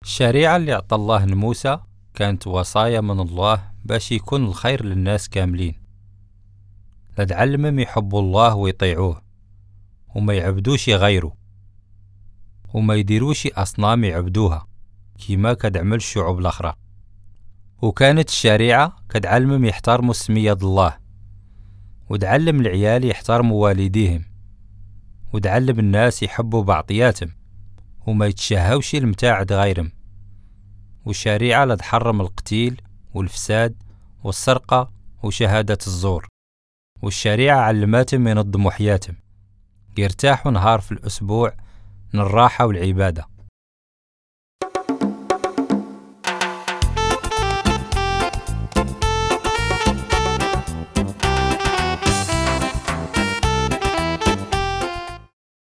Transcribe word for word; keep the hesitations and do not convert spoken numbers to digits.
الشريعة اللي عطى الله لموسى كانت وصايا من الله باش يكون الخير للناس كاملين، لتعلمهم يحبوا الله ويطيعوه وما يعبدوش غيره وما يديروش أصنام يعبدوها كيما كدعمل الشعوب الأخرى. وكانت الشريعة كتعلمهم يحترموا سمية الله، وتعلم العيال يحترموا والديهم، وتعلم الناس يحبوا بعضياتهم وما يتشهوش المتاعد غيرهم. والشريعة لا تحرم القتيل والفساد والسرقة وشهادة الزور. والشريعة علماتهم ينظموا حياتهم، يرتاحوا نهار في الأسبوع من الراحة والعبادة،